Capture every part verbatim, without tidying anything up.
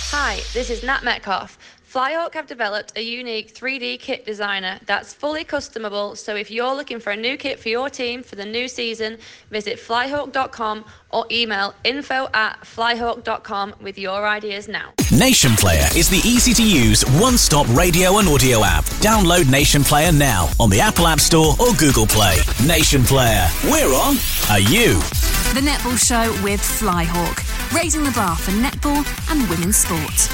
Hi, this is Nat Metcalf. Flyhawk have developed a unique three D kit designer that's fully customable, so if you're looking for a new kit for your team for the new season, visit flyhawk dot com or email info at flyhawk dot com with your ideas now. Nation Player is the easy-to-use, one-stop radio and audio app. Download Nation Player now on the Apple App Store or Google Play. Nation Player. We're on. Are you? The Netball Show with Flyhawk, raising the bar for netball and women's sport.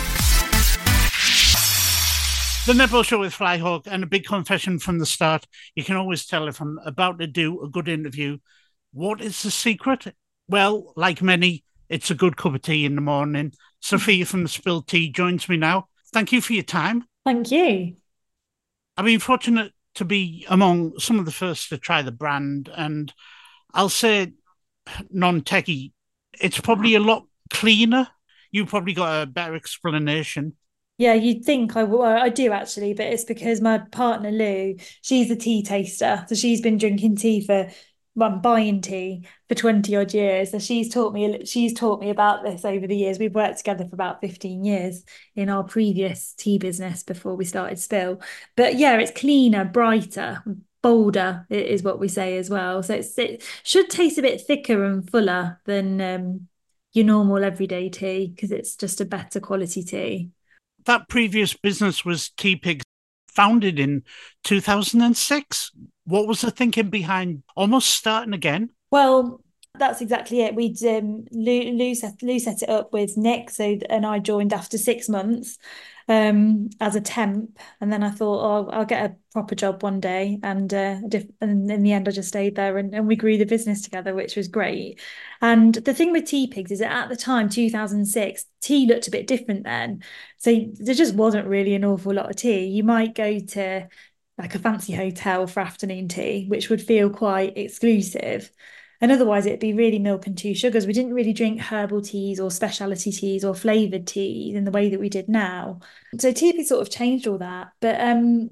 The Netball Show with Flyhawk, and a big confession from the start. You can always tell if I'm about to do a good interview. What is the secret? Well, like many, it's a good cup of tea in the morning. Sophia from the Spilled Tea joins me now. Thank you for your time. Thank you. I've been fortunate to be among some of the first to try the brand, and I'll say, non-techie, it's probably a lot cleaner. You've probably got a better explanation. Yeah, you'd think I, well, I do actually, but it's because my partner Lou, she's a tea taster. So she's been drinking tea for, well, buying tea for twenty odd years. So she's taught me, she's taught me about this over the years. We've worked together for about fifteen years in our previous tea business before we started Spill. But yeah, it's cleaner, brighter, bolder is what we say as well. So it's, it should taste a bit thicker and fuller than um, your normal everyday tea because it's just a better quality tea. That previous business was Tea Pigs, founded in two thousand six. What was the thinking behind almost starting again? Well, that's exactly it. We'd um, Lou, Lou, set, Lou set it up with Nick, so and I joined after six months um, as a temp, and then I thought, oh, I'll get a proper job one day, and uh, and in the end, I just stayed there, and, and we grew the business together, which was great. And the thing with Tea Pigs is that at the time, two thousand six, tea looked a bit different then, so there just wasn't really an awful lot of tea. You might go to like a fancy hotel for afternoon tea, which would feel quite exclusive. And otherwise it'd be really milk and two sugars. We didn't really drink herbal teas or specialty teas or flavoured teas in the way that we did now. So Tea Pigs sort of changed all that. But um,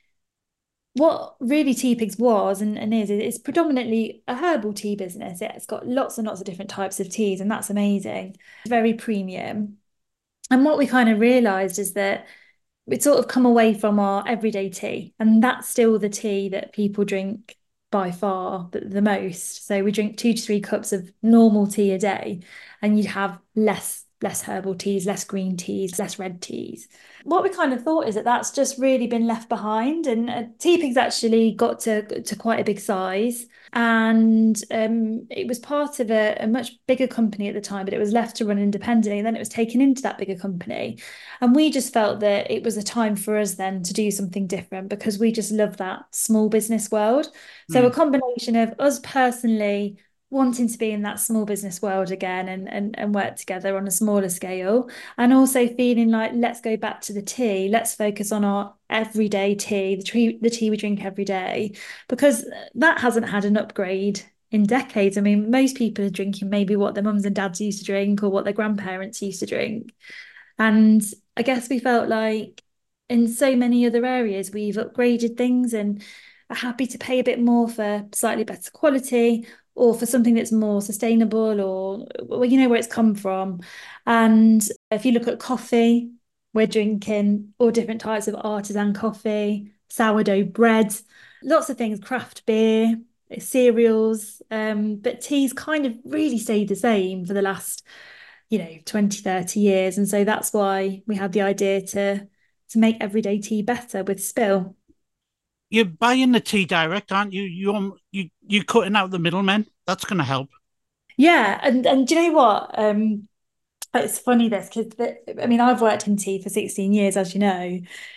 what really Tea Pigs was and, and is, it's predominantly a herbal tea business. It's got lots and lots of different types of teas, and that's amazing. It's very premium. And what we kind of realised is that we'd sort of come away from our everyday tea, and that's still the tea that people drink by far the, the most. So we drink two to three cups of normal tea a day, and you'd have less less herbal teas, less green teas, less red teas. What we kind of thought is that that's just really been left behind, and uh, Tea Pigs actually got to, to quite a big size, and um, it was part of a, a much bigger company at the time, but it was left to run independently, and then it was taken into that bigger company. And we just felt that it was a time for us then to do something different, because we just love that small business world. So mm. a combination of us personally wanting to be in that small business world again and, and, and work together on a smaller scale, and also feeling like, let's go back to the tea, let's focus on our everyday tea, the tea, the tea we drink every day, because that hasn't had an upgrade in decades. I mean, most people are drinking maybe what their mums and dads used to drink or what their grandparents used to drink. And I guess we felt like in so many other areas, we've upgraded things and are happy to pay a bit more for slightly better quality, or for something that's more sustainable, or, well, you know, where it's come from. And if you look at coffee, we're drinking all different types of artisan coffee, sourdough bread, lots of things, craft beer, cereals, um, but tea's kind of really stayed the same for the last, you know, twenty, thirty years. And so that's why we had the idea to, to make everyday tea better with Spill. You're buying the tea direct, aren't you? You're you you're cutting out the middlemen. That's going to help. Yeah, and and do you know what? Um, it's funny this because I mean I've worked in tea for sixteen years, as you know,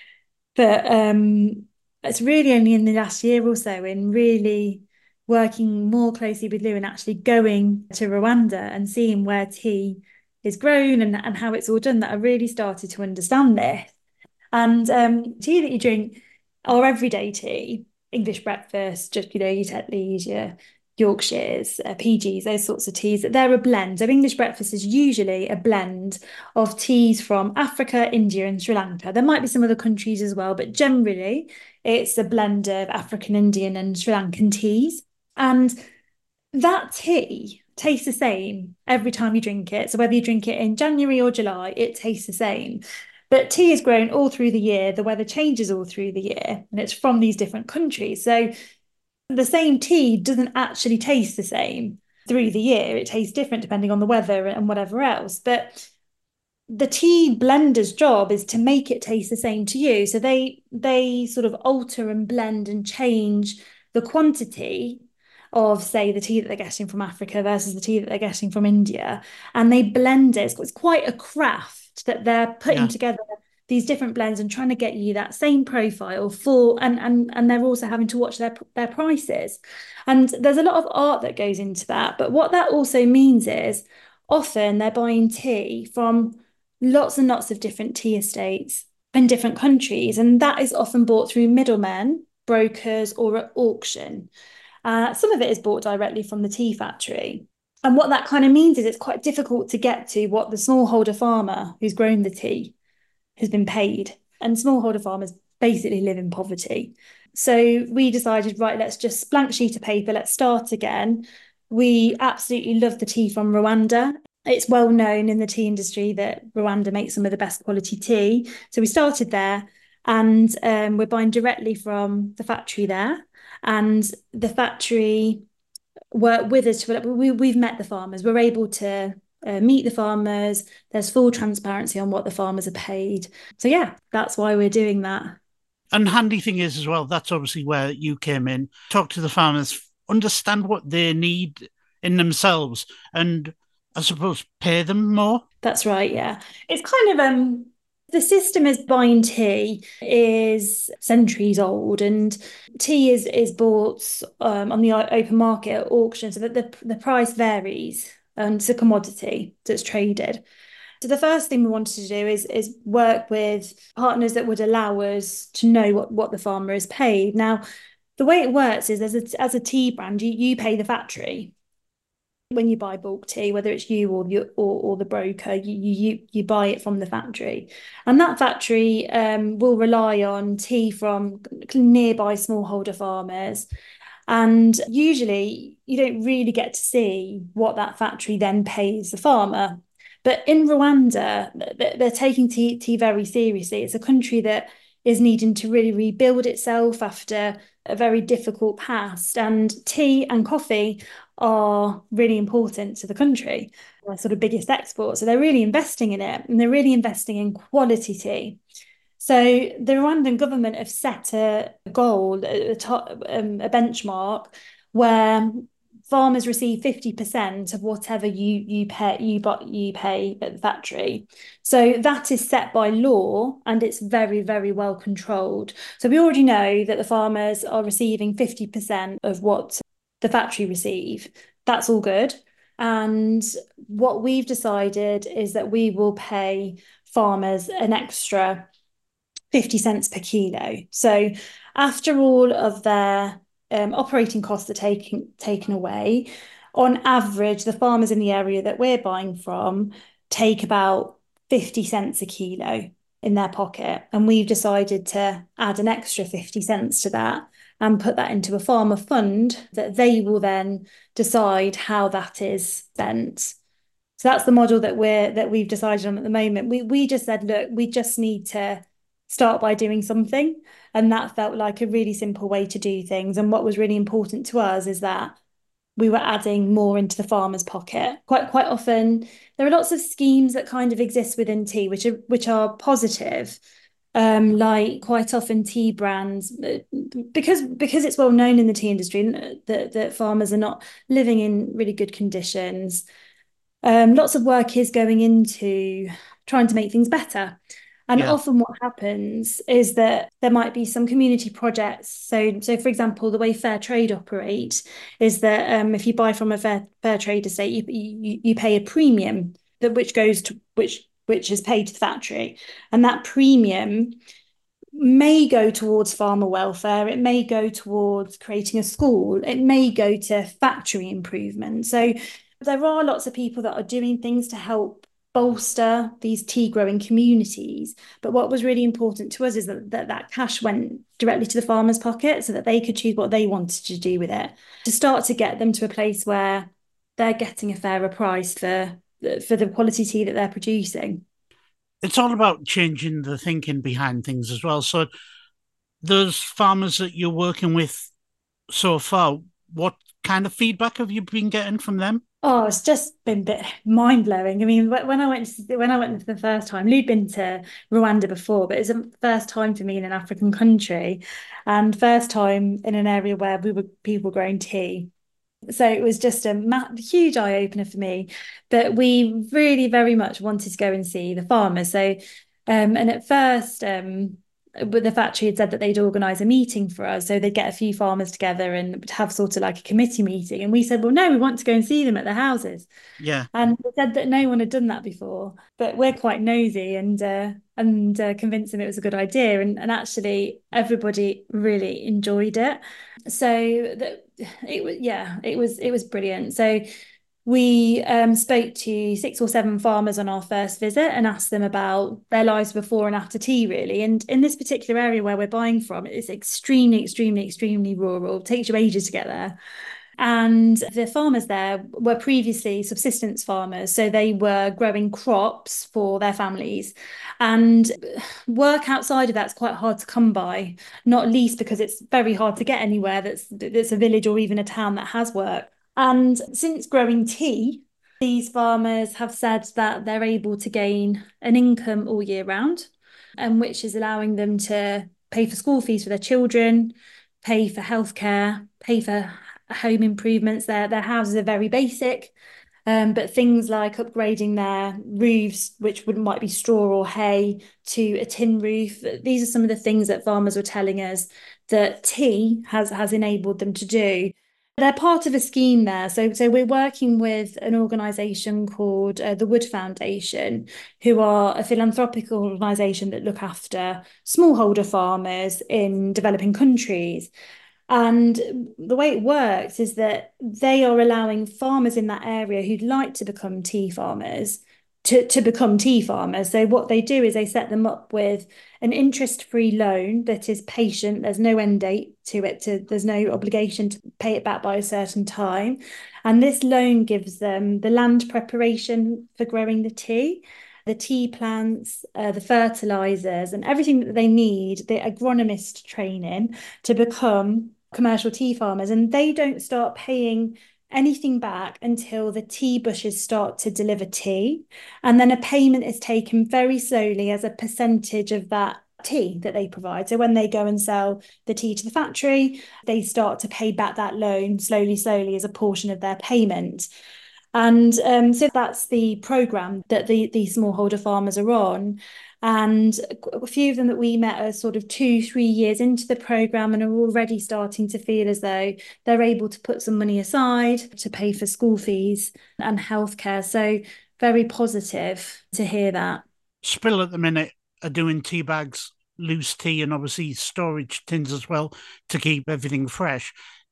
but um, it's really only in the last year or so in really working more closely with Lou and actually going to Rwanda and seeing where tea is grown and and how it's all done, that I really started to understand this. And um, tea that you drink, our everyday tea, English breakfast, just, you know, your Tetleys, your Yorkshires, uh, P Gs, those sorts of teas, they're a blend. So English breakfast is usually a blend of teas from Africa, India and Sri Lanka. There might be some other countries as well, but generally it's a blend of African, Indian and Sri Lankan teas. And that tea tastes the same every time you drink it. So whether you drink it in January or July, it tastes the same. But tea is grown all through the year. The weather changes all through the year, and it's from these different countries. So the same tea doesn't actually taste the same through the year. It tastes different depending on the weather and whatever else. But the tea blender's job is to make it taste the same to you. So they they sort of alter and blend and change the quantity of, say, the tea that they're getting from Africa versus the tea that they're getting from India. And they blend it. It's quite a craft that they're putting yeah. together these different blends and trying to get you that same profile for, and and and they're also having to watch their their prices. And there's a lot of art that goes into that. But what that also means is often they're buying tea from lots and lots of different tea estates in different countries. And that is often bought through middlemen, brokers, or at auction. Uh, some of it is bought directly from the tea factory. And what that kind of means is it's quite difficult to get to what the smallholder farmer who's grown the tea has been paid. And smallholder farmers basically live in poverty. So we decided, right, let's just blank sheet of paper, let's start again. We absolutely love the tea from Rwanda. It's well known in the tea industry that Rwanda makes some of the best quality tea. So we started there, and um, we're buying directly from the factory there. And the factory work with us. To, we, we've met the farmers. We're able to uh, meet the farmers. There's full transparency on what the farmers are paid. So yeah, that's why we're doing that. And handy thing is as well, that's obviously where you came in. Talk to the farmers, understand what they need in themselves, and I suppose pay them more. That's right, yeah. It's kind of um the system is buying tea is centuries old, and tea is is bought um, on the open market at auction, so that the, the price varies, and it's a commodity that's traded. So the first thing we wanted to do is is work with partners that would allow us to know what, what the farmer is paid. Now, the way it works is as a, as a tea brand, you, you pay the factory. When you buy bulk tea, whether it's you or you or, or the broker, you, you you buy it from the factory, and that factory um, will rely on tea from nearby smallholder farmers. And usually, you don't really get to see what that factory then pays the farmer. But in Rwanda, they're taking tea, tea very seriously. It's a country that is needing to really rebuild itself after a very difficult past, and tea and coffee are really important to the country, their sort of biggest export. So they're really investing in it, and they're really investing in quality tea. So the Rwandan government have set a goal, a, top, um, a benchmark, where farmers receive fifty percent of whatever you you pay you you pay at the factory. So that is set by law, and it's very, very well controlled. So we already know that the farmers are receiving fifty percent of what the factory receive. That's all good. And what we've decided is that we will pay farmers an extra fifty cents per kilo. So after all of their um, operating costs are taken taken away, on average, the farmers in the area that we're buying from take about fifty cents a kilo in their pocket. And we've decided to add an extra fifty cents to that and put that into a farmer fund that they will then decide how that is spent. So that's the model that we're that we've decided on at the moment. We we just said, look, we just need to start by doing something. And that felt like a really simple way to do things. And what was really important to us is that we were adding more into the farmer's pocket. Quite quite often, there are lots of schemes that kind of exist within tea, which are which are positive. Um, like quite often tea brands, because because it's well known in the tea industry that, that farmers are not living in really good conditions. Um, lots of work is going into trying to make things better. And yeah. Often what happens is that there might be some community projects. So, so for example, the way Fair Trade operate is that um, if you buy from a fair, fair trade estate, you, you, you pay a premium that which goes to which which is paid to the factory. And that premium may go towards farmer welfare. It may go towards creating a school. It may go to factory improvement. So there are lots of people that are doing things to help bolster these tea growing communities. But what was really important to us is that, that that cash went directly to the farmer's pocket so that they could choose what they wanted to do with it, to start to get them to a place where they're getting a fairer price for for the quality tea that they're producing. It's all about changing the thinking behind things as well. So those farmers that you're working with so far, what kind of feedback have you been getting from them? Oh, it's just been a bit mind blowing. I mean, when I went to, when I went for the first time, Lu'd been to Rwanda before, but it's a first time for me in an African country, and first time in an area where we were people growing tea. So it was just a ma- huge eye opener for me. But we really very much wanted to go and see the farmers. So, um, and at first, um, but the factory had said that they'd organise a meeting for us. So they'd get a few farmers together and have sort of like a committee meeting. And we said, well, no, we want to go and see them at their houses. Yeah. And they said that no one had done that before. But we're quite nosy and uh, and uh, convinced them it was a good idea. And, and actually, everybody really enjoyed it. So that it was, yeah, it was it was brilliant. So we um, spoke to six or seven farmers on our first visit and asked them about their lives before and after tea, really. And in this particular area where we're buying from, it's extremely, extremely, extremely rural. It takes you ages to get there. And the farmers there were previously subsistence farmers. So they were growing crops for their families. And work outside of that's quite hard to come by, not least because it's very hard to get anywhere that's, that's a village or even a town that has work. And since growing tea, these farmers have said that they're able to gain an income all year round, and which is allowing them to pay for school fees for their children, pay for healthcare, pay for home improvements. Their, their houses are very basic, um, but things like upgrading their roofs, which would might be straw or hay, to a tin roof. These are some of the things that farmers were telling us that tea has, has enabled them to do. They're part of a scheme there. So, so we're working with an organisation called uh, the Wood Foundation, who are a philanthropic organisation that look after smallholder farmers in developing countries. And the way it works is that they are allowing farmers in that area who'd like to become tea farmers to, to become tea farmers. So what they do is they set them up with an interest-free loan that is patient. There's no end date to it. To, there's no obligation to pay it back by a certain time. And this loan gives them the land preparation for growing the tea, the tea plants, uh, the fertilizers, and everything that they need, the agronomist training to become commercial tea farmers. And they don't start paying anything back until the tea bushes start to deliver tea. And then a payment is taken very slowly as a percentage of that tea that they provide. So when they go and sell the tea to the factory, they start to pay back that loan slowly, slowly as a portion of their payment. And um, so that's the programme that the, the smallholder farmers are on. And a few of them that we met are sort of two, three years into the programme and are already starting to feel as though they're able to put some money aside to pay for school fees and healthcare. So very positive to hear that. Spill at the minute are doing tea bags, loose tea, and obviously storage tins as well to keep everything fresh.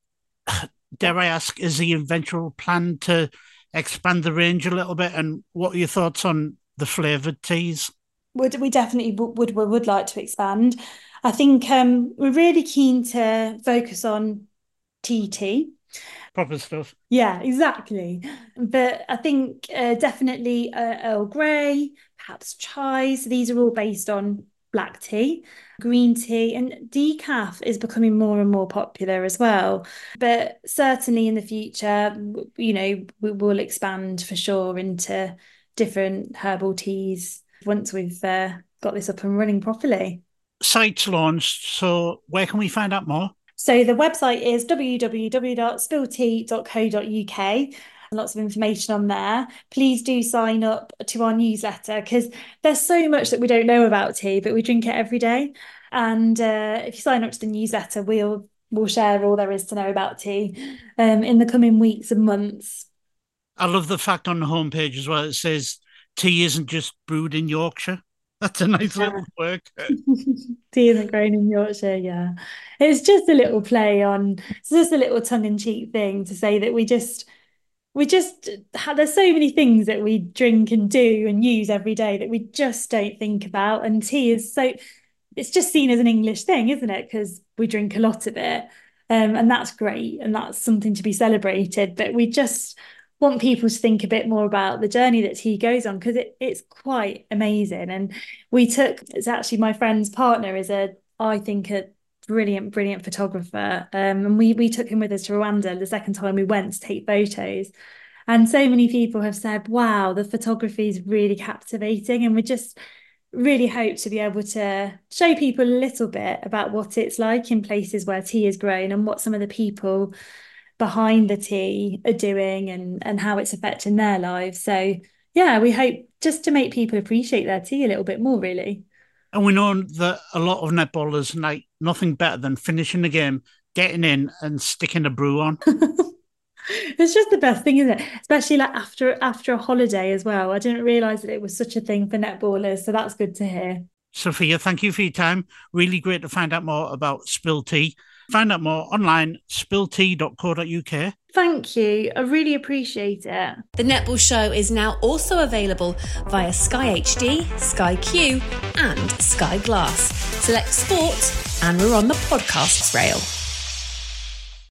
Dare I ask, is the eventual plan to expand the range a little bit? And what are your thoughts on the flavoured teas? Would we definitely would, would would like to expand. I think um, we're really keen to focus on tea tea. Proper stuff. Yeah, exactly. But I think uh, definitely uh, Earl Grey, perhaps chai. So these are all based on black tea, green tea, and decaf is becoming more and more popular as well. But certainly in the future, you know, we will expand for sure into different herbal teas once we've uh, got this up and running properly. Site's launched, so where can we find out more? So the website is w w w dot spill tea dot co dot u k. Lots of information on there. Please do sign up to our newsletter because there's so much that we don't know about tea, but we drink it every day. And uh, if you sign up to the newsletter, we'll we'll share all there is to know about tea um, in the coming weeks and months. I love the fact on the homepage as well. It says tea isn't just brewed in Yorkshire. That's a nice yeah. little quirk. Tea isn't grown in Yorkshire, yeah. It's just a little play on, it's just a little tongue-in-cheek thing to say that we just, we just, there's so many things that we drink and do and use every day that we just don't think about. And tea is so, it's just seen as an English thing, isn't it? Because we drink a lot of it. Um, and that's great. And that's something to be celebrated. But we just want people to think a bit more about the journey that T goes on, because it, it's quite amazing. And we took, it's actually my friend's partner is a, I think, a brilliant, brilliant photographer. Um, and we we took him with us to Rwanda the second time we went to take photos. And so many people have said, wow, the photography is really captivating. And we just really hope to be able to show people a little bit about what it's like in places where tea is grown and what some of the people behind the tea are doing and, and how it's affecting their lives. So, yeah, we hope just to make people appreciate their tea a little bit more, really. And we know that a lot of netballers like nothing better than finishing the game, getting in and sticking a brew on. It's just the best thing, isn't it? Especially like after after a holiday as well. I didn't realise that it was such a thing for netballers, so that's good to hear. Sophia, thank you for your time. Really great to find out more about Spill Tea. Find out more online, spill tea dot co dot uk. Thank you. I really appreciate it. The Netball Show is now also available via Sky H D, Sky Q and Sky Glass. Select sport and we're on the podcasts rail.